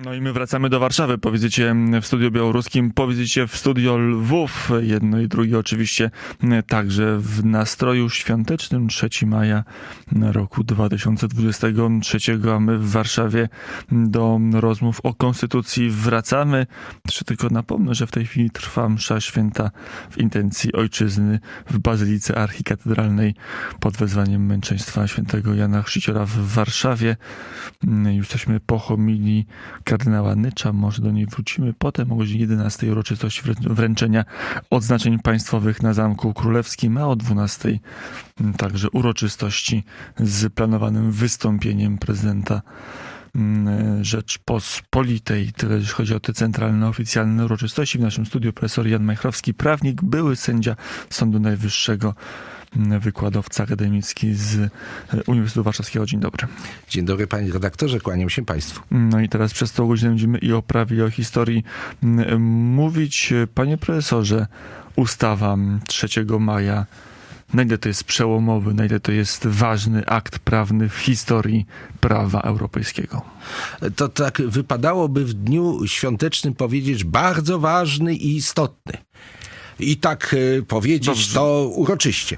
No i my wracamy do Warszawy po wizycie w studiu białoruskim, po wizycie w studio Lwów. Jedno i drugie oczywiście także w nastroju świątecznym 3 maja roku 2023, a my w Warszawie do rozmów o Konstytucji wracamy. Jeszcze tylko napomnę, że w tej chwili trwa msza święta w intencji ojczyzny w Bazylice Archikatedralnej pod wezwaniem męczeństwa świętego Jana Chrzciciela w Warszawie. Już jesteśmy po homilii kardynała Nycza, może do niej wrócimy potem o godzinie 11 uroczystość wręczenia odznaczeń państwowych na Zamku Królewskim, a o 12 także uroczystości z planowanym wystąpieniem prezydenta Rzeczpospolitej. Tyle jeśli chodzi o te centralne, oficjalne uroczystości. W naszym studiu profesor Jan Majchrowski, prawnik, były sędzia Sądu Najwyższego, wykładowca akademicki z Uniwersytetu Warszawskiego. Dzień dobry. Dzień dobry, panie redaktorze, kłaniam się państwu. No i teraz przez 100 godzin będziemy i o prawie, i o historii mówić. Panie profesorze, ustawa 3 maja, na ile to jest przełomowy, na ile to jest ważny akt prawny w historii prawa europejskiego? To tak wypadałoby w dniu świątecznym powiedzieć bardzo ważny i istotny. I tak powiedzieć Dobrze. To uroczyście.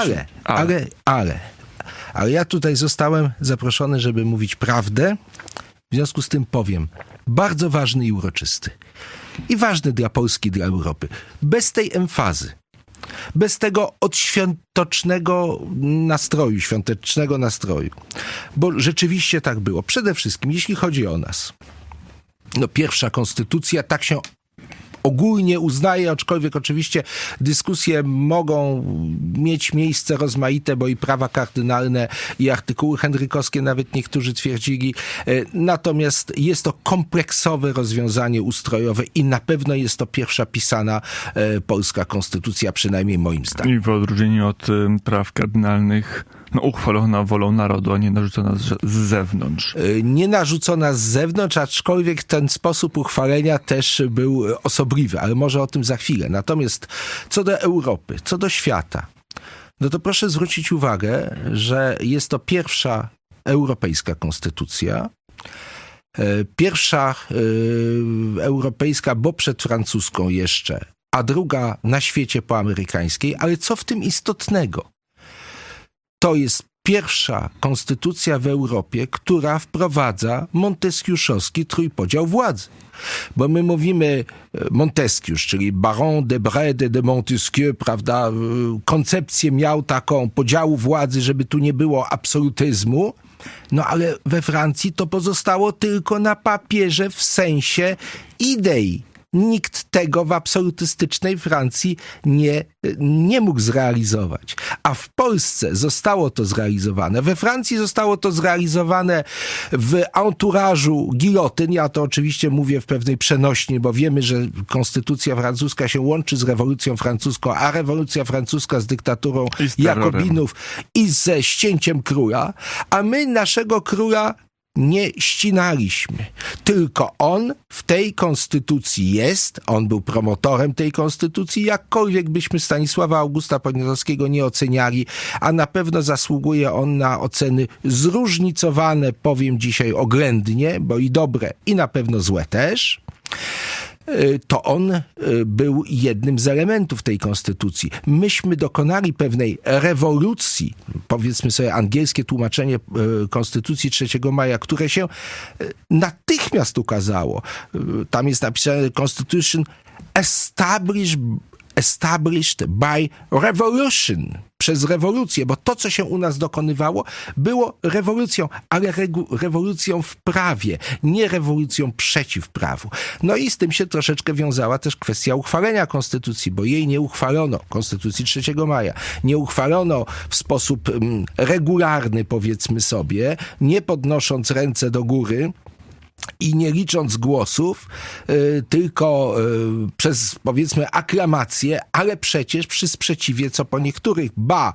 Ale ja tutaj zostałem zaproszony, żeby mówić prawdę. W związku z tym powiem, bardzo ważny i uroczysty. I ważny dla Polski, dla Europy. Bez tej emfazy. Bez tego odświątecznego nastroju. Bo rzeczywiście tak było. Przede wszystkim, jeśli chodzi o nas. Pierwsza konstytucja, tak się ogólnie uznaje, aczkolwiek oczywiście dyskusje mogą mieć miejsce rozmaite, bo i prawa kardynalne, i artykuły henrykowskie nawet niektórzy twierdzili. Natomiast jest to kompleksowe rozwiązanie ustrojowe i na pewno jest to pierwsza pisana polska konstytucja, przynajmniej moim zdaniem. I w odróżnieniu od praw kardynalnych uchwalona wolą narodu, a nie narzucona z zewnątrz. Nie narzucona z zewnątrz, aczkolwiek ten sposób uchwalenia też był osobliwy, ale może o tym za chwilę. Natomiast co do Europy, co do świata, to proszę zwrócić uwagę, że jest to pierwsza europejska konstytucja, pierwsza europejska, bo przed francuską jeszcze, a druga na świecie po amerykańskiej, ale co w tym istotnego? To jest pierwsza konstytucja w Europie, która wprowadza monteskiuszowski trójpodział władzy. Bo my mówimy Montesquieu, czyli Baron de Brede de Montesquieu, prawda, koncepcję miał taką podziału władzy, żeby tu nie było absolutyzmu, ale we Francji to pozostało tylko na papierze w sensie idei. Nikt tego w absolutystycznej Francji nie mógł zrealizować. A w Polsce zostało to zrealizowane. We Francji zostało to zrealizowane w anturażu gilotyn. Ja to oczywiście mówię w pewnej przenośni, bo wiemy, że konstytucja francuska się łączy z rewolucją francuską, a rewolucja francuska z dyktaturą Jakobinów i ze ścięciem króla. A my naszego króla nie ścinaliśmy. Tylko on w tej konstytucji jest, on był promotorem tej konstytucji, jakkolwiek byśmy Stanisława Augusta Poniatowskiego nie oceniali, a na pewno zasługuje on na oceny zróżnicowane, powiem dzisiaj oględnie, bo i dobre, i na pewno złe też. To on był jednym z elementów tej konstytucji. Myśmy dokonali pewnej rewolucji, powiedzmy sobie angielskie tłumaczenie konstytucji 3 maja, które się natychmiast ukazało. Tam jest napisane Constitution established by revolution, przez rewolucję, bo to, co się u nas dokonywało, było rewolucją, ale rewolucją w prawie, nie rewolucją przeciw prawu. I z tym się troszeczkę wiązała też kwestia uchwalenia konstytucji, bo jej nie uchwalono, konstytucji 3 maja, nie uchwalono w sposób regularny, powiedzmy sobie, nie podnosząc ręce do góry, i nie licząc głosów, tylko przez, powiedzmy, aklamację, ale przecież przy sprzeciwie, co po niektórych,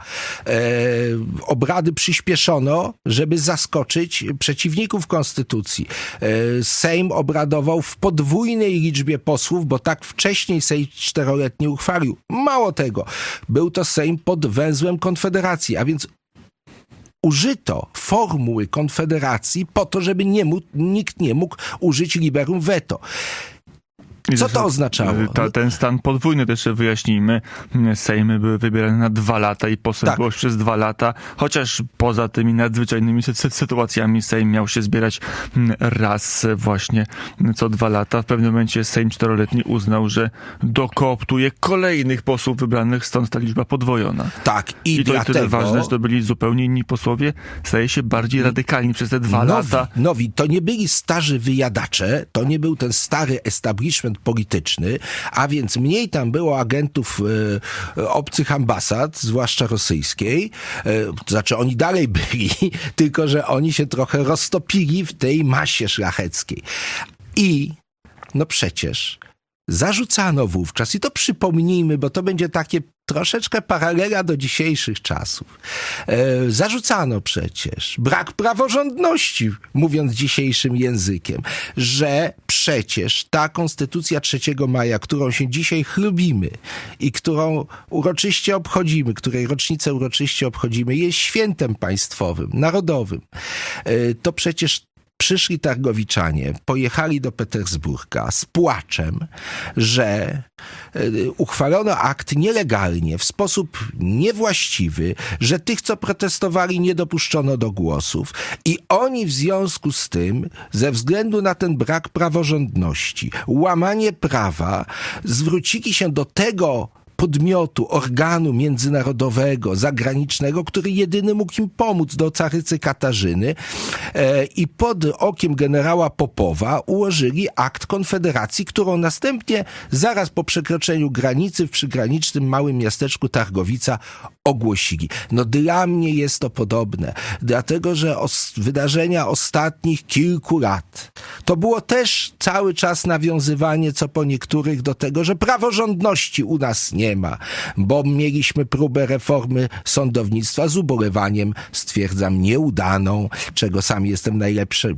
obrady przyspieszono, żeby zaskoczyć przeciwników konstytucji. Sejm obradował w podwójnej liczbie posłów, bo tak wcześniej Sejm 4-letni uchwalił. Mało tego, był to Sejm pod węzłem Konfederacji, a więc użyto formuły konfederacji po to, żeby nikt nie mógł użyć liberum veto. Co to oznaczało? Ten stan podwójny też wyjaśnijmy. Sejmy były wybierane na 2 lata i posypłość przez 2 lata, chociaż poza tymi nadzwyczajnymi sytuacjami Sejm miał się zbierać raz właśnie co 2 lata. W pewnym momencie Sejm 4-letni uznał, że dokooptuje kolejnych posłów wybranych, stąd ta liczba podwojona. Tak, I to jest tyle ważne, że to byli zupełnie inni posłowie, staje się bardziej radykalni przez te 2 lata. Nowi, to nie byli starzy wyjadacze, to nie był ten stary establishment polityczny, a więc mniej tam było agentów obcych ambasad, zwłaszcza rosyjskiej. To znaczy oni dalej byli, tylko że oni się trochę roztopili w tej masie szlacheckiej. I no przecież zarzucano wówczas, i to przypomnijmy, bo to będzie takie troszeczkę paralela do dzisiejszych czasów. Zarzucano przecież brak praworządności, mówiąc dzisiejszym językiem, że przecież ta konstytucja 3 maja, którą się dzisiaj chlubimy i którą uroczyście obchodzimy, której rocznicę uroczyście obchodzimy, jest świętem państwowym, narodowym. To przecież przyszli targowiczanie, pojechali do Petersburga z płaczem, że uchwalono akt nielegalnie, w sposób niewłaściwy, że tych, co protestowali, nie dopuszczono do głosów i oni w związku z tym, ze względu na ten brak praworządności, łamanie prawa, zwrócili się do tego podmiotu, organu międzynarodowego, zagranicznego, który jedyny mógł im pomóc, do carycy Katarzyny, i pod okiem generała Popowa ułożyli akt konfederacji, którą następnie zaraz po przekroczeniu granicy w przygranicznym małym miasteczku Targowica ogłosili. No dla mnie jest to podobne, dlatego że wydarzenia ostatnich kilku lat to było też cały czas nawiązywanie, co po niektórych, do tego, że praworządności u nas nie ma, bo mieliśmy próbę reformy sądownictwa, z ubolewaniem stwierdzam nieudaną, czego sam jestem najlepszą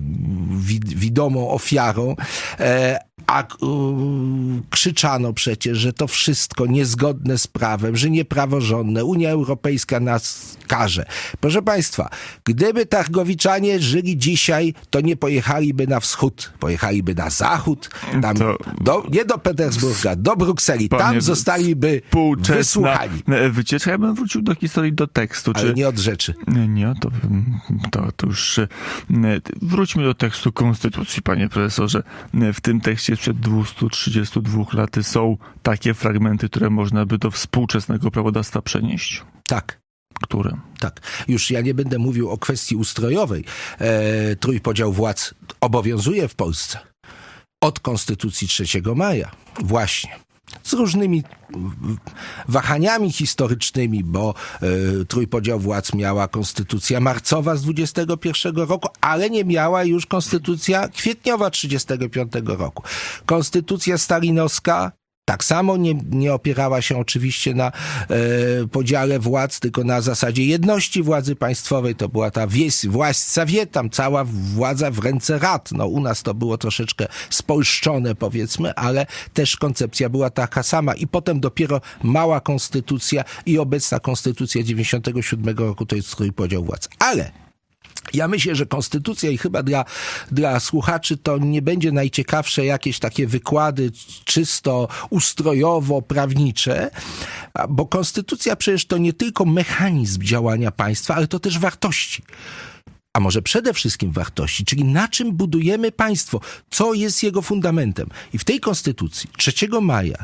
widomą ofiarą, a krzyczano przecież, że to wszystko niezgodne z prawem, że niepraworządne, Unia Europejska nas karze. Proszę Państwa, gdyby targowiczanie żyli dzisiaj, to nie pojechaliby na wschód, pojechaliby na zachód, tam nie do Petersburga, do Brukseli, tam zostaliby wysłuchani. Wycieczka, ja bym wrócił do historii, do tekstu. Ale nie od rzeczy. Nie, to już wróćmy do tekstu Konstytucji, panie profesorze. W tym tekście sprzed 232 lat są takie fragmenty, które można by do współczesnego prawodawstwa przenieść. Tak. Które? Tak. Już ja nie będę mówił o kwestii ustrojowej. Trójpodział władz obowiązuje w Polsce od Konstytucji 3 maja. Właśnie. Z różnymi wahaniami historycznymi, bo trójpodział władz miała konstytucja marcowa z 21 roku, ale nie miała już konstytucja kwietniowa 35 roku. Konstytucja stalinowska tak samo nie opierała się oczywiście na podziale władz, tylko na zasadzie jedności władzy państwowej. To była ta właść sowietam, cała władza w ręce rad. No u nas to było troszeczkę spolszczone, powiedzmy, ale też koncepcja była taka sama. I potem dopiero mała konstytucja i obecna konstytucja 97 roku to jest trójpodział władz. Ale ja myślę, że konstytucja i chyba dla słuchaczy to nie będzie najciekawsze jakieś takie wykłady czysto ustrojowo-prawnicze, bo konstytucja przecież to nie tylko mechanizm działania państwa, ale to też wartości. A może przede wszystkim wartości, czyli na czym budujemy państwo, co jest jego fundamentem. I w tej konstytucji 3 maja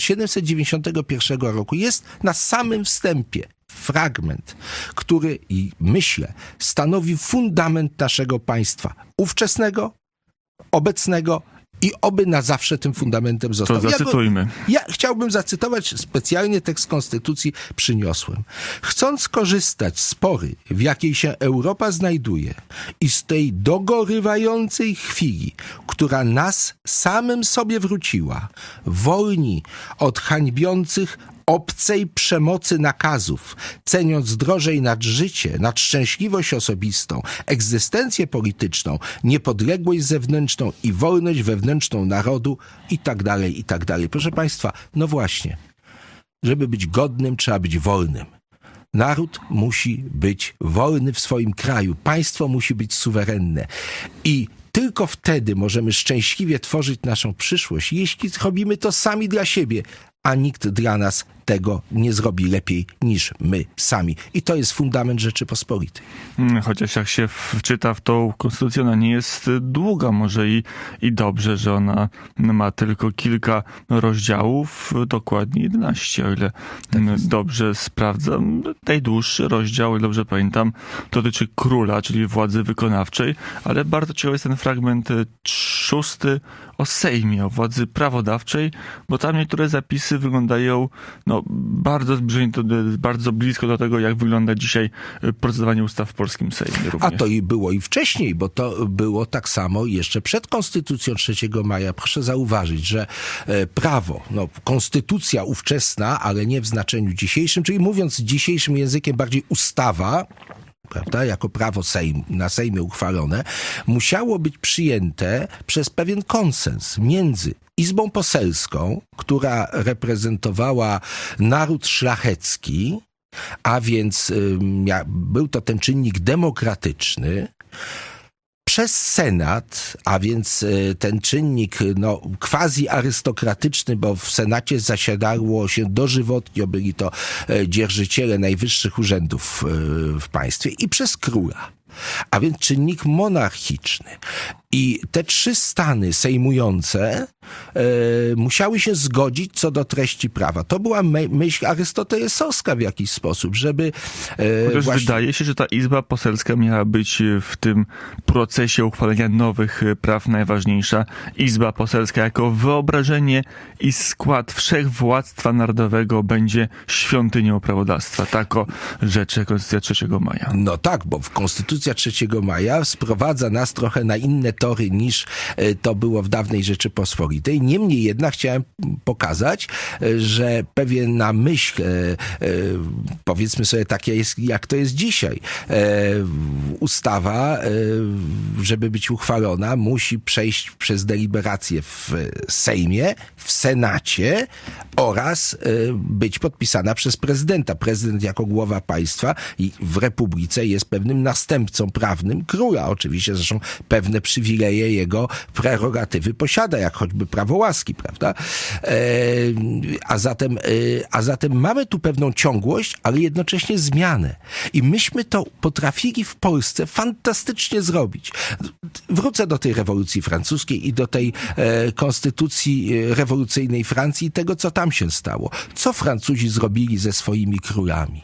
1791 roku jest na samym wstępie fragment, który, i myślę, stanowi fundament naszego państwa ówczesnego, obecnego i oby na zawsze tym fundamentem został. To zacytujmy. Ja chciałbym zacytować specjalnie tekst Konstytucji, przyniosłem. Chcąc korzystać z pory, w jakiej się Europa znajduje i z tej dogorywającej chwili, która nas samym sobie wróciła, wolni od hańbiących obcej przemocy nakazów, ceniąc drożej nad życie, nad szczęśliwość osobistą, egzystencję polityczną, niepodległość zewnętrzną i wolność wewnętrzną narodu i tak dalej, i tak dalej. Proszę Państwa, no właśnie, żeby być godnym, trzeba być wolnym. Naród musi być wolny w swoim kraju. Państwo musi być suwerenne. I tylko wtedy możemy szczęśliwie tworzyć naszą przyszłość, jeśli robimy to sami dla siebie, a nikt dla nas tego nie zrobi lepiej niż my sami. I to jest fundament Rzeczypospolitej. Chociaż jak się wczyta w tą konstytucję, ona nie jest długa, może i dobrze, że ona ma tylko kilka rozdziałów, dokładnie 11, o ile dobrze sprawdzam. Najdłuższy rozdział, o ile dobrze pamiętam, dotyczy króla, czyli władzy wykonawczej, ale bardzo ciekawy jest ten fragment 6 o Sejmie, o władzy prawodawczej, bo tam niektóre zapisy wyglądają bardzo blisko do tego, jak wygląda dzisiaj procedowanie ustaw w polskim Sejmie również. A to i było i wcześniej, bo to było tak samo jeszcze przed Konstytucją 3 maja. Proszę zauważyć, że prawo, konstytucja ówczesna, ale nie w znaczeniu dzisiejszym, czyli mówiąc dzisiejszym językiem bardziej ustawa, prawda, jako prawo na Sejmie uchwalone, musiało być przyjęte przez pewien konsens między Izbą Poselską, która reprezentowała naród szlachecki, a więc był to ten czynnik demokratyczny, przez Senat, a więc ten czynnik quasi-arystokratyczny, bo w Senacie zasiadało się dożywotnio, byli to dzierżyciele najwyższych urzędów w państwie, i przez króla, a więc czynnik monarchiczny. I te 3 stany sejmujące musiały się zgodzić co do treści prawa. To była myśl arystotelesowska w jakiś sposób, żeby... Wydaje się, że ta Izba Poselska miała być w tym procesie uchwalenia nowych praw najważniejsza. Izba Poselska jako wyobrażenie i skład wszechwładztwa narodowego będzie świątynią prawodawstwa. Tak rzeczy Konstytucja 3 maja. No tak, bo Konstytucja 3 maja sprowadza nas trochę na inne tory niż to było w dawnej Rzeczypospolitej. Niemniej jednak chciałem pokazać, że pewna myśl, powiedzmy sobie takie jest, jak to jest dzisiaj, ustawa, żeby być uchwalona, musi przejść przez deliberację w Sejmie, w Senacie oraz być podpisana przez prezydenta. Prezydent jako głowa państwa i w Republice jest pewnym następcą prawnym króla. Oczywiście zresztą pewne przywileje jego prerogatywy posiada, jak choćby prawo łaski, prawda? A zatem mamy tu pewną ciągłość, ale jednocześnie zmianę. I myśmy to potrafili w Polsce fantastycznie zrobić. Wrócę do tej rewolucji francuskiej i do tej konstytucji rewolucyjnej Francji i tego, co tam się stało. Co Francuzi zrobili ze swoimi królami?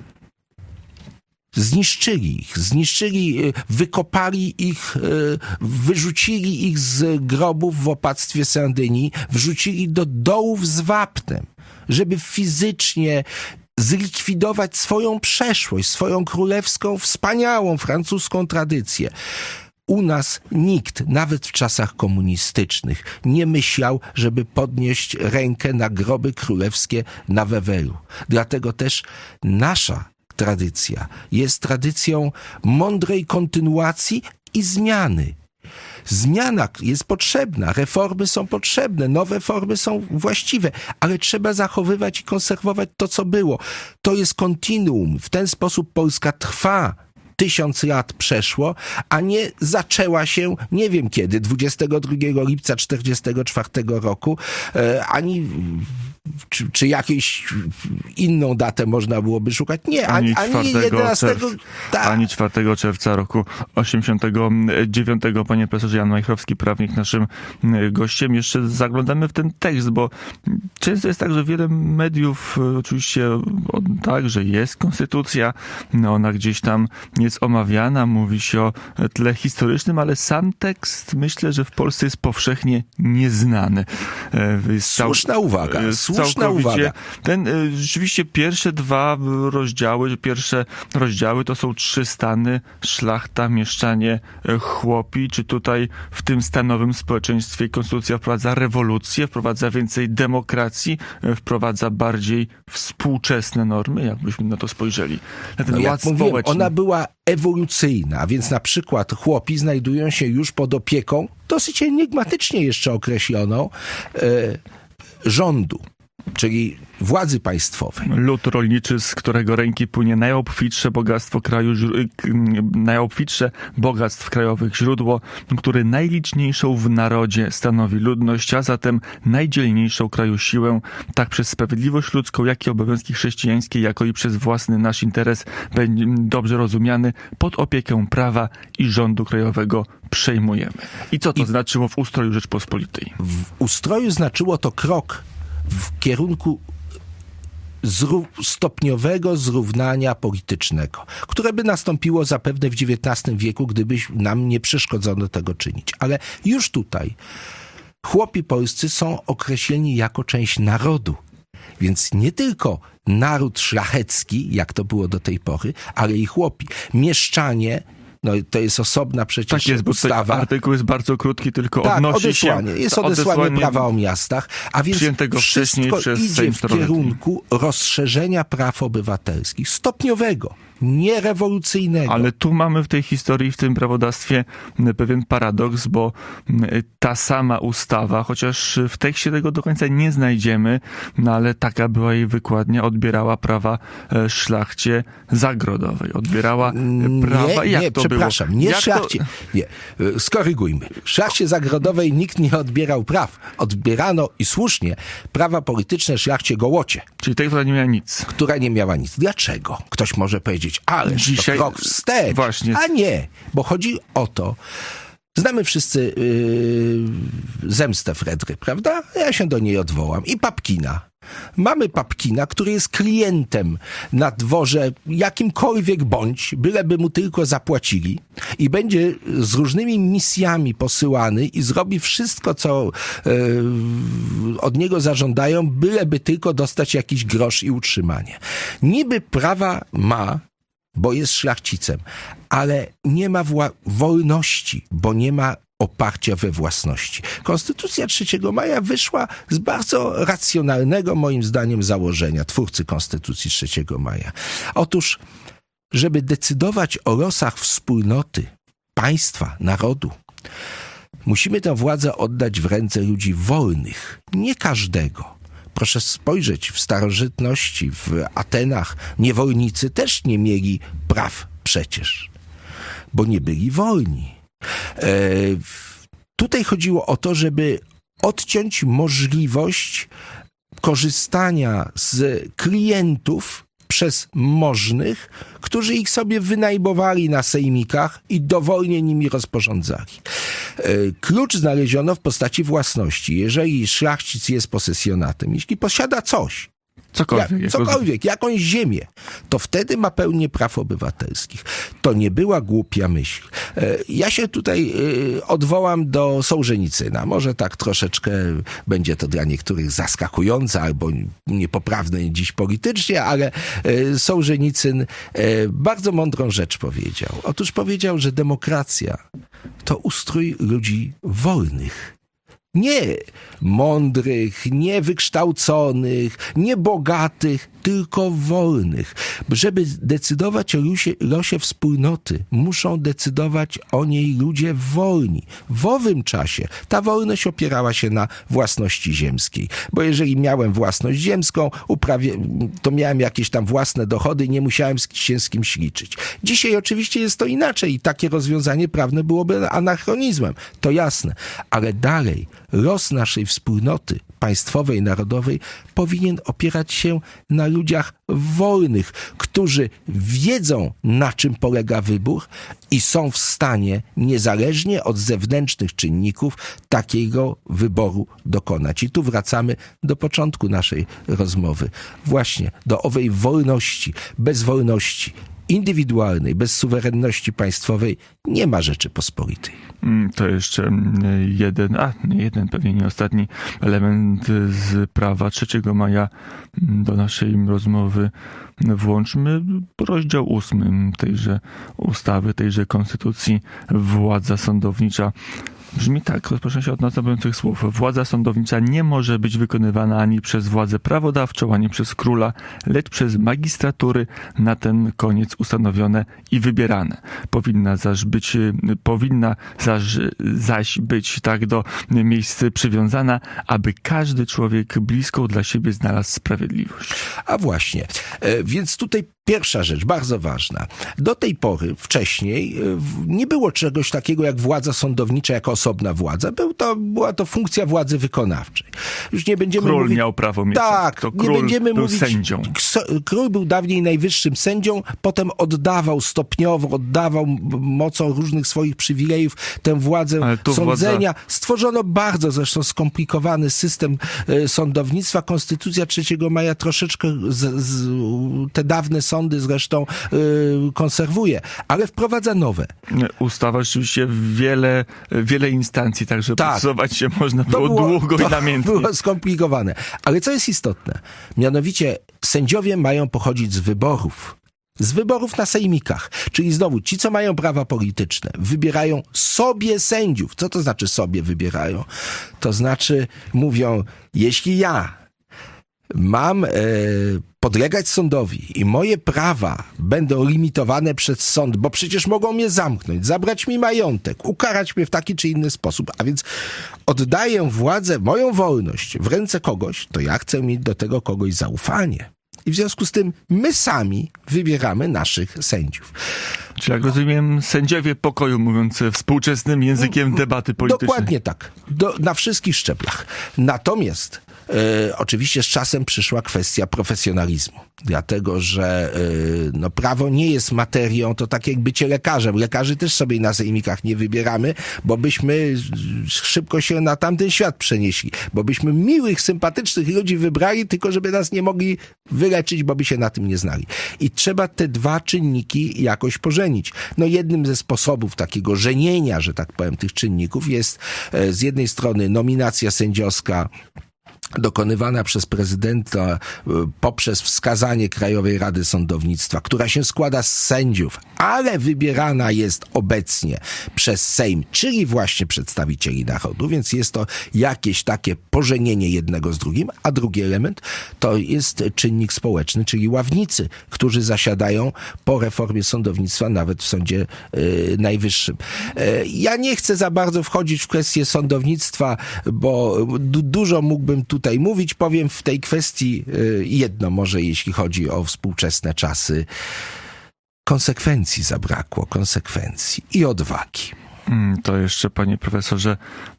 Zniszczyli, wykopali ich, wyrzucili ich z grobów w opactwie Saint-Denis, wrzucili do dołów z wapnem, żeby fizycznie zlikwidować swoją przeszłość, swoją królewską, wspaniałą francuską tradycję. U nas nikt, nawet w czasach komunistycznych, nie myślał, żeby podnieść rękę na groby królewskie na Wawelu. Dlatego też nasza tradycja jest tradycją mądrej kontynuacji i zmiany. Zmiana jest potrzebna, reformy są potrzebne, nowe formy są właściwe, ale trzeba zachowywać i konserwować to, co było. To jest kontinuum. W ten sposób Polska trwa. 1000 lat przeszło, a nie zaczęła się, nie wiem kiedy, 22 lipca 1944 roku, ani czy jakąś inną datę można byłoby szukać. Nie, ani 11... Ani 4 czerwca roku 89. Panie profesorze, Jan Majchrowski, prawnik, naszym gościem. Jeszcze zaglądamy w ten tekst, bo często jest tak, że wiele mediów oczywiście tak, że jest konstytucja, ona gdzieś tam jest omawiana, mówi się o tle historycznym, ale sam tekst myślę, że w Polsce jest powszechnie nieznany. Słuszna uwaga. Rzeczywiście pierwsze 2 rozdziały, pierwsze rozdziały to są 3 stany, szlachta, mieszczanie, chłopi. Czy tutaj w tym stanowym społeczeństwie konstytucja wprowadza rewolucję, wprowadza więcej demokracji, wprowadza bardziej współczesne normy, jakbyśmy na to spojrzeli? Na ten ład społeczny. Ona była ewolucyjna, a więc na przykład chłopi znajdują się już pod opieką, dosyć enigmatycznie jeszcze określoną, rządu. czyli władzy państwowej. Lud rolniczy, z którego ręki płynie najobfitsze bogactwo kraju, najobfitsze bogactw krajowych, źródło, który najliczniejszą w narodzie stanowi ludność, a zatem najdzielniejszą kraju siłę, tak przez sprawiedliwość ludzką, jak i obowiązki chrześcijańskie, jako i przez własny nasz interes będzie dobrze rozumiany, pod opiekę prawa i rządu krajowego przejmujemy. I co to znaczyło w ustroju Rzeczpospolitej? W ustroju znaczyło to krok w kierunku stopniowego zrównania politycznego, które by nastąpiło zapewne w XIX wieku, gdyby nam nie przeszkodzono tego czynić. Ale już tutaj chłopi polscy są określeni jako część narodu. Więc nie tylko naród szlachecki, jak to było do tej pory, ale i chłopi. Mieszczanie, no to jest osobna przecież ustawa. Artykuł jest bardzo krótki, tylko tak, odnosi odesłanie. się... Jest odesłanie prawa o miastach, a więc wszystko idzie w kierunku rozszerzenia praw obywatelskich, stopniowego, nierewolucyjnego. Ale tu mamy w tej historii, w tym prawodawstwie pewien paradoks, bo ta sama ustawa, chociaż w tekście tego do końca nie znajdziemy, no ale taka była jej wykładnia, odbierała prawa szlachcie zagrodowej. Odbierała prawa... Skorygujmy. Szlachcie zagrodowej nikt nie odbierał praw. Odbierano i słusznie prawa polityczne szlachcie gołocie. Czyli tej, która nie miała nic. Która nie miała nic. Dlaczego? Ktoś może powiedzieć, ale dzisiaj to krok wstecz. Właśnie. A nie, bo chodzi o to, znamy wszyscy zemstę Fredry, prawda? Ja się do niej odwołam. I Papkina. Mamy Papkina, który jest klientem na dworze jakimkolwiek bądź, byleby mu tylko zapłacili i będzie z różnymi misjami posyłany i zrobi wszystko, co od niego zażądają, byleby tylko dostać jakiś grosz i utrzymanie. Niby prawa ma, bo jest szlachcicem, ale nie ma wolności, bo nie ma oparcia we własności. Konstytucja 3 maja wyszła z bardzo racjonalnego, moim zdaniem, założenia twórcy Konstytucji 3 maja. Otóż, żeby decydować o losach wspólnoty, państwa, narodu, musimy tę władzę oddać w ręce ludzi wolnych, nie każdego. Proszę spojrzeć, w starożytności, w Atenach niewolnicy też nie mieli praw przecież, bo nie byli wolni. Tutaj chodziło o to, żeby odciąć możliwość korzystania z klientów przez możnych, którzy ich sobie wynajmowali na sejmikach i dowolnie nimi rozporządzali. Klucz znaleziono w postaci własności. Jeżeli szlachcic jest posesjonatem, jeśli posiada coś, jakąś ziemię, to wtedy ma pełnię praw obywatelskich. To nie była głupia myśl. Ja się tutaj odwołam do Sołżenicyna. Może tak troszeczkę będzie to dla niektórych zaskakujące albo niepoprawne dziś politycznie, ale Sołżenicyn bardzo mądrą rzecz powiedział. Otóż powiedział, że demokracja to ustrój ludzi wolnych. Nie mądrych, nie wykształconych, nie bogatych, tylko wolnych. Żeby decydować o losie wspólnoty, muszą decydować o niej ludzie wolni. W owym czasie ta wolność opierała się na własności ziemskiej. Bo jeżeli miałem własność ziemską, to miałem jakieś tam własne dochody i nie musiałem się z kimś liczyć. Dzisiaj oczywiście jest to inaczej i takie rozwiązanie prawne byłoby anachronizmem. To jasne. Ale dalej los naszej wspólnoty państwowej, narodowej powinien opierać się na ludziach wolnych, którzy wiedzą, na czym polega wybór i są w stanie, niezależnie od zewnętrznych czynników, takiego wyboru dokonać. I tu wracamy do początku naszej rozmowy. Właśnie do owej wolności. Bez wolności indywidualnej, bez suwerenności państwowej nie ma Rzeczypospolitej. To jeszcze pewnie nie ostatni element z prawa 3 maja do naszej rozmowy włączmy. Rozdział 8 tejże ustawy, tejże konstytucji. Władza sądownicza Brzmi tak, rozpoczyna się od następujących słów. Władza sądownicza nie może być wykonywana ani przez władzę prawodawczą, ani przez króla, lecz przez magistratury na ten koniec ustanowione i wybierane. Powinna zaś być tak do miejsc przywiązana, aby każdy człowiek bliską dla siebie znalazł sprawiedliwość. A właśnie, więc tutaj pierwsza rzecz, bardzo ważna. Do tej pory, wcześniej, nie było czegoś takiego jak władza sądownicza jako osobna władza. Była to funkcja władzy wykonawczej. Już nie będziemy Król mówić... miał prawo mieć. Tak, to nie król będziemy był mówić... sędzią. Król był dawniej najwyższym sędzią, potem stopniowo oddawał mocą różnych swoich przywilejów tę władzę sądzenia. Stworzono bardzo zresztą skomplikowany system sądownictwa. Konstytucja 3 maja troszeczkę te dawne sądy zresztą konserwuje, ale wprowadza nowe. Ustawa rzeczywiście wiele instancji, także podsuwać się można było długo i namiętnie. Było skomplikowane. Ale co jest istotne? Mianowicie sędziowie mają pochodzić z wyborów. Z wyborów na sejmikach. Czyli znowu ci, co mają prawa polityczne, wybierają sobie sędziów. Co to znaczy sobie wybierają? To znaczy mówią, jeśli ja mam podlegać sądowi i moje prawa będą limitowane przez sąd, bo przecież mogą mnie zamknąć, zabrać mi majątek, ukarać mnie w taki czy inny sposób, a więc oddaję władzę, moją wolność w ręce kogoś, to ja chcę mieć do tego kogoś zaufanie. I w związku z tym my sami wybieramy naszych sędziów. Czyli jak rozumiem, sędziowie pokoju, mówiąc współczesnym językiem debaty politycznej. Dokładnie tak. Na wszystkich szczeblach. Natomiast oczywiście z czasem przyszła kwestia profesjonalizmu. Dlatego, że prawo nie jest materią, to tak jak bycie lekarzem. Lekarzy też sobie na sejmikach nie wybieramy, bo byśmy szybko się na tamten świat przenieśli. Bo byśmy miłych, sympatycznych ludzi wybrali, tylko żeby nas nie mogli wyleczyć, bo by się na tym nie znali. I trzeba te dwa czynniki jakoś pożenić. Jednym ze sposobów takiego żenienia, że tak powiem, tych czynników jest z jednej strony nominacja sędziowska dokonywana przez prezydenta poprzez wskazanie Krajowej Rady Sądownictwa, która się składa z sędziów, ale wybierana jest obecnie przez Sejm, czyli właśnie przedstawicieli narodu, więc jest to jakieś takie pożenienie jednego z drugim, a drugi element to jest czynnik społeczny, czyli ławnicy, którzy zasiadają po reformie sądownictwa nawet w Sądzie Najwyższym. Ja nie chcę za bardzo wchodzić w kwestię sądownictwa, bo dużo mógłbym tutaj mówić. Powiem w tej kwestii jedno może, jeśli chodzi o współczesne czasy. Konsekwencji zabrakło, konsekwencji i odwagi. To jeszcze, panie profesorze,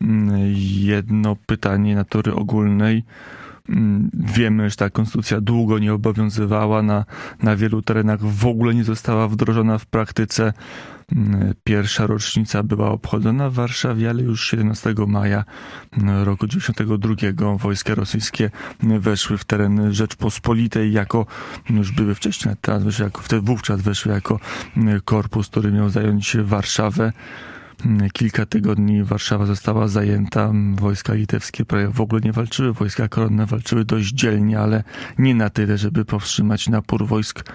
jedno pytanie natury ogólnej. Wiemy, że ta konstytucja długo nie obowiązywała, na wielu terenach w ogóle nie została wdrożona w praktyce. Pierwsza rocznica była obchodzona w Warszawie, ale już 17 maja roku 1992 wojska rosyjskie weszły w teren Rzeczpospolitej już były wcześniej, wówczas weszły jako korpus, który miał zająć Warszawę. Kilka tygodni Warszawa została zajęta, wojska litewskie prawie w ogóle nie walczyły, wojska koronne walczyły dość dzielnie, ale nie na tyle, żeby powstrzymać napór wojsk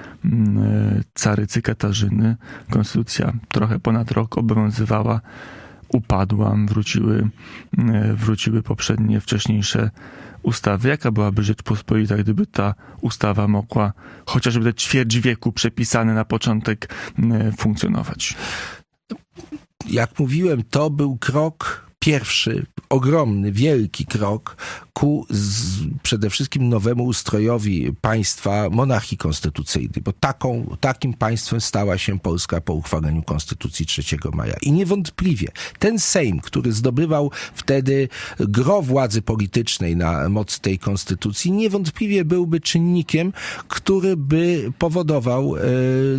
carycy Katarzyny. Konstytucja trochę ponad rok obowiązywała, upadła, wróciły poprzednie, wcześniejsze ustawy. Jaka byłaby Rzeczpospolita, gdyby ta ustawa mogła chociażby te ćwierć wieku przepisane na początek funkcjonować? Jak mówiłem, to był krok pierwszy, ogromny, wielki krok ku przede wszystkim nowemu ustrojowi państwa monarchii konstytucyjnej, bo takim państwem stała się Polska po uchwaleniu Konstytucji 3 maja. I niewątpliwie ten Sejm, który zdobywał wtedy gros władzy politycznej na mocy tej konstytucji, niewątpliwie byłby czynnikiem, który by powodował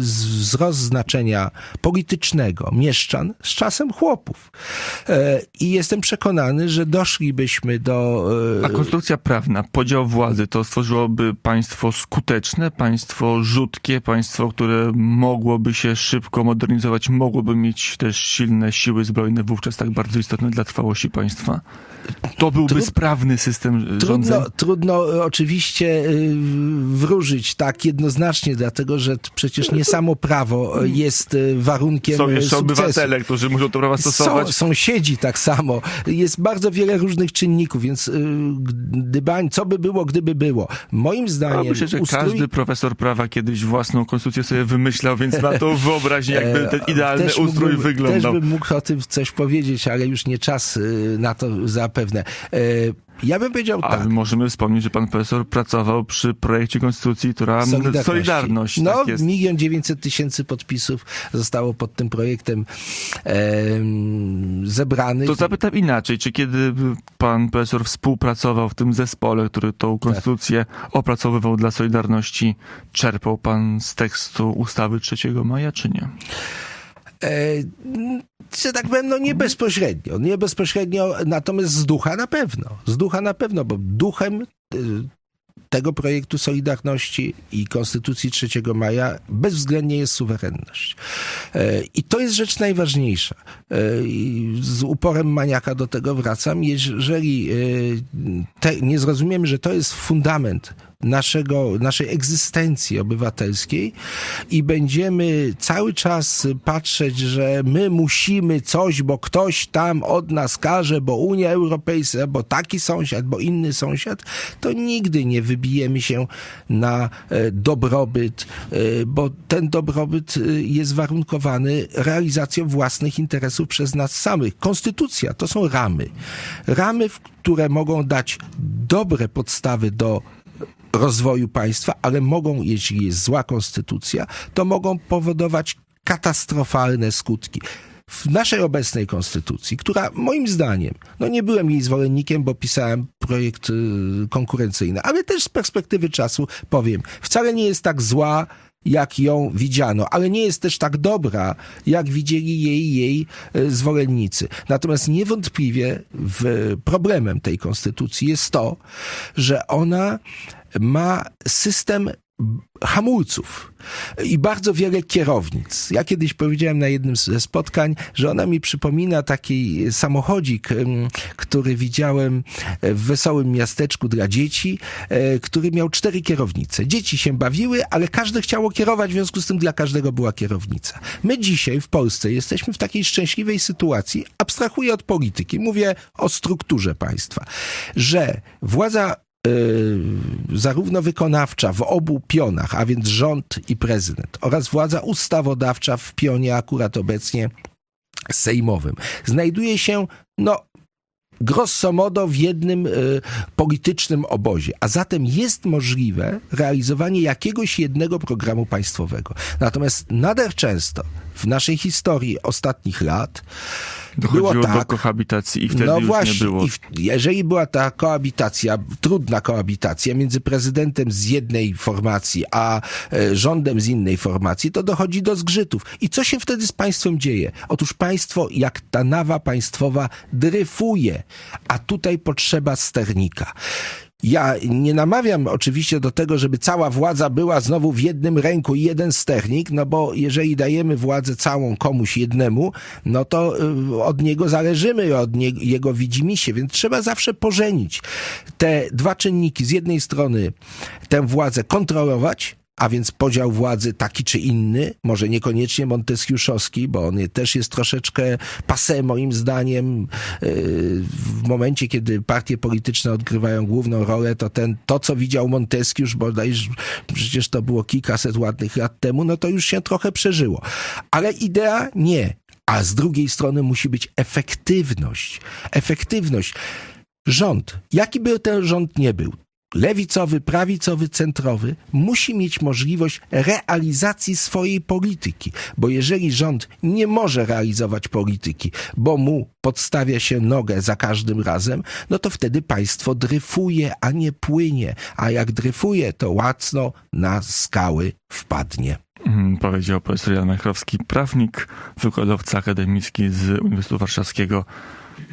wzrost znaczenia politycznego mieszczan z czasem chłopów. I jestem przekonany, że doszlibyśmy do... A konstrukcja prawna, podział władzy, to stworzyłoby państwo skuteczne, państwo rzutkie, państwo, które mogłoby się szybko modernizować, mogłoby mieć też silne siły zbrojne, wówczas tak bardzo istotne dla trwałości państwa? To byłby sprawny system rządzenia? Trudno oczywiście wróżyć tak jednoznacznie, dlatego że przecież nie samo prawo jest warunkiem Są jeszcze sukcesu. obywatele, którzy muszą to prawa stosować. Sąsiedzi tak samo. Jest bardzo wiele różnych czynników, więc co by było, gdyby było? Moim zdaniem... Myślę, że każdy profesor prawa kiedyś własną konstytucję sobie wymyślał, więc ma to wyobraźnię, jakby ten idealny ustrój wyglądał. Też bym mógł o tym coś powiedzieć, ale już nie czas na to zapewne. Ja bym powiedział tak. Możemy wspomnieć, że pan profesor pracował przy projekcie konstytucji, która... Solidarność. No, tak jest. 1 900 000 podpisów zostało pod tym projektem zebranych. To zapytam inaczej, czy kiedy pan profesor współpracował w tym zespole, który tą konstytucję opracowywał dla Solidarności, czerpał pan z tekstu ustawy 3 maja, czy nie? Że tak powiem, no nie bezpośrednio, natomiast z ducha na pewno, bo duchem tego projektu Solidarności i Konstytucji 3 maja bezwzględnie jest suwerenność. I to jest rzecz najważniejsza. Z uporem maniaka do tego wracam. Jeżeli nie zrozumiemy, że to jest fundament naszej egzystencji obywatelskiej i będziemy cały czas patrzeć, że my musimy coś, bo ktoś tam od nas każe, bo Unia Europejska, bo taki sąsiad, bo inny sąsiad, to nigdy nie wybijemy się na dobrobyt, bo ten dobrobyt jest warunkowany realizacją własnych interesów przez nas samych. Konstytucja to są ramy. Ramy, które mogą dać dobre podstawy do rozwoju państwa, ale mogą, jeśli jest zła konstytucja, to mogą powodować katastrofalne skutki. W naszej obecnej konstytucji, która moim zdaniem, nie byłem jej zwolennikiem, bo pisałem projekt konkurencyjny, ale też z perspektywy czasu powiem, wcale nie jest tak zła, jak ją widziano, ale nie jest też tak dobra, jak widzieli jej zwolennicy. Natomiast niewątpliwie problemem tej konstytucji jest to, że ona ma system hamulców i bardzo wiele kierownic. Ja kiedyś powiedziałem na jednym ze spotkań, że ona mi przypomina taki samochodzik, który widziałem w wesołym miasteczku dla dzieci, który miał 4 kierownice. Dzieci się bawiły, ale każde chciało kierować, w związku z tym dla każdego była kierownica. My dzisiaj w Polsce jesteśmy w takiej szczęśliwej sytuacji, abstrahuję od polityki, mówię o strukturze państwa, że władza zarówno wykonawcza w obu pionach, a więc rząd i prezydent, oraz władza ustawodawcza w pionie akurat obecnie sejmowym, znajduje się, grosso modo w jednym politycznym obozie, a zatem jest możliwe realizowanie jakiegoś jednego programu państwowego. Natomiast nader często w naszej historii ostatnich lat dochodziło do kohabitacji i wtedy już nie było. Jeżeli była ta koabitacja, trudna koabitacja między prezydentem z jednej formacji, a rządem z innej formacji, to dochodzi do zgrzytów. I co się wtedy z państwem dzieje? Otóż państwo, jak ta nawa państwowa, dryfuje, a tutaj potrzeba sternika. Ja nie namawiam oczywiście do tego, żeby cała władza była znowu w jednym ręku i jeden sternik, bo jeżeli dajemy władzę całą komuś jednemu, to od niego zależymy, od jego widzimisię, więc trzeba zawsze pożenić te dwa czynniki. Z jednej strony tę władzę kontrolować, a więc podział władzy taki czy inny, może niekoniecznie monteskiuszowski, bo on też jest troszeczkę passé moim zdaniem. W momencie, kiedy partie polityczne odgrywają główną rolę, to co widział Montesquieu, bodajże przecież to było kilkaset ładnych lat temu, to już się trochę przeżyło. Ale idea nie. A z drugiej strony musi być efektywność. Efektywność. Rząd, jaki by ten rząd nie był, lewicowy, prawicowy, centrowy, musi mieć możliwość realizacji swojej polityki. Bo jeżeli rząd nie może realizować polityki, bo mu podstawia się nogę za każdym razem, to wtedy państwo dryfuje, a nie płynie. A jak dryfuje, to łacno na skały wpadnie. Powiedział profesor Jan Majchrowski, prawnik, wykładowca akademicki z Uniwersytetu Warszawskiego.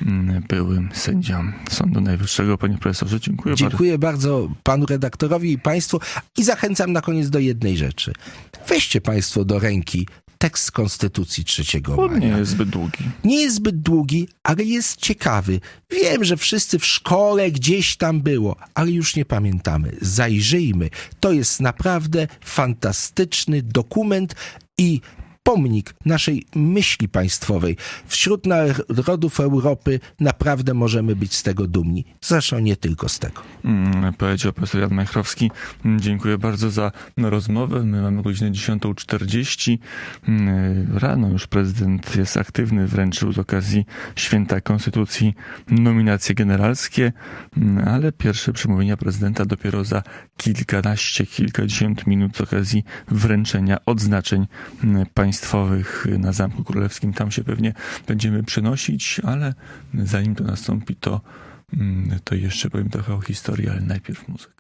byłym sędzią Sądu Najwyższego. Panie profesorze, dziękuję bardzo. Dziękuję bardzo panu redaktorowi i państwu i zachęcam na koniec do jednej rzeczy. Weźcie państwo do ręki tekst Konstytucji 3 maja. On nie jest zbyt długi. Nie jest zbyt długi, ale jest ciekawy. Wiem, że wszyscy w szkole gdzieś tam było, ale już nie pamiętamy. Zajrzyjmy. To jest naprawdę fantastyczny dokument i pomnik naszej myśli państwowej. Wśród narodów Europy naprawdę możemy być z tego dumni. Zresztą nie tylko z tego. Powiedział profesor Jan Majchrowski. Dziękuję bardzo za rozmowę. My mamy godzinę 10:40. Rano już prezydent jest aktywny. Wręczył z okazji Święta Konstytucji nominacje generalskie, ale pierwsze przemówienia prezydenta dopiero za kilkadziesiąt minut z okazji wręczenia odznaczeń państwowych na Zamku Królewskim. Tam się pewnie będziemy przenosić, ale zanim to nastąpi, to jeszcze powiem trochę o historii, ale najpierw muzyka.